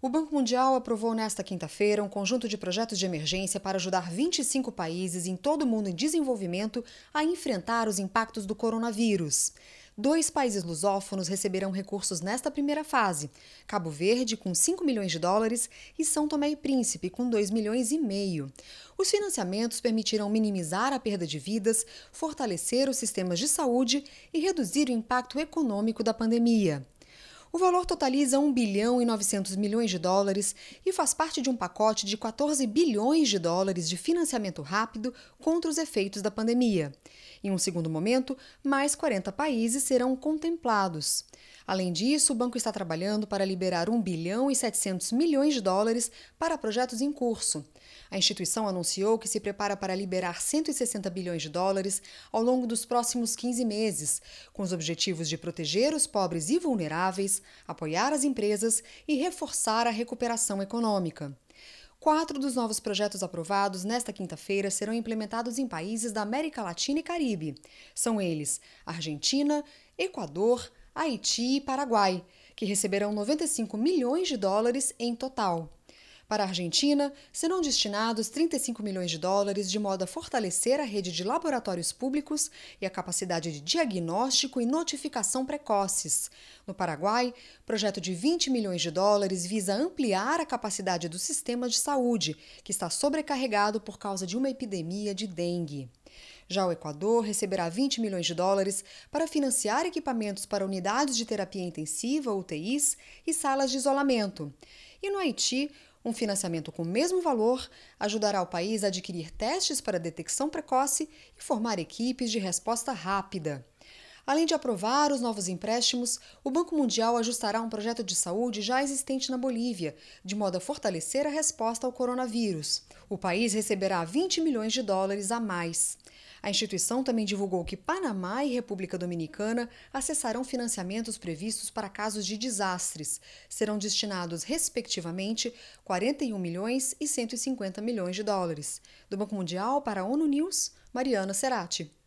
O Banco Mundial aprovou nesta quinta-feira um conjunto de projetos de emergência para ajudar 25 países em todo o mundo em desenvolvimento a enfrentar os impactos do coronavírus. 2 países lusófonos receberão recursos nesta primeira fase: Cabo Verde, com 5 milhões de dólares, e São Tomé e Príncipe, com 2,5 milhões. Os financiamentos permitirão minimizar a perda de vidas, fortalecer os sistemas de saúde e reduzir o impacto econômico da pandemia. O valor totaliza 1 bilhão e 900 milhões de dólares e faz parte de um pacote de 14 bilhões de dólares de financiamento rápido contra os efeitos da pandemia. Em um segundo momento, mais 40 países serão contemplados. Além disso, o banco está trabalhando para liberar 1 bilhão e 700 milhões de dólares para projetos em curso. A instituição anunciou que se prepara para liberar 160 bilhões de dólares ao longo dos próximos 15 meses, com os objetivos de proteger os pobres e vulneráveis, apoiar as empresas e reforçar a recuperação econômica. 4 dos novos projetos aprovados nesta quinta-feira serão implementados em países da América Latina e Caribe. São eles Argentina, Equador, Haiti e Paraguai, que receberão 95 milhões de dólares em total. Para a Argentina, serão destinados 35 milhões de dólares de modo a fortalecer a rede de laboratórios públicos e a capacidade de diagnóstico e notificação precoces. No Paraguai, projeto de 20 milhões de dólares visa ampliar a capacidade do sistema de saúde, que está sobrecarregado por causa de uma epidemia de dengue. Já o Equador receberá 20 milhões de dólares para financiar equipamentos para unidades de terapia intensiva, UTIs, e salas de isolamento. E no Haiti, um financiamento com o mesmo valor ajudará o país a adquirir testes para detecção precoce e formar equipes de resposta rápida. Além de aprovar os novos empréstimos, o Banco Mundial ajustará um projeto de saúde já existente na Bolívia, de modo a fortalecer a resposta ao coronavírus. O país receberá 20 milhões de dólares a mais. A instituição também divulgou que Panamá e República Dominicana acessarão financiamentos previstos para casos de desastres. Serão destinados, respectivamente, 41 milhões e 150 milhões de dólares. Do Banco Mundial para a ONU News, Mariana Serati.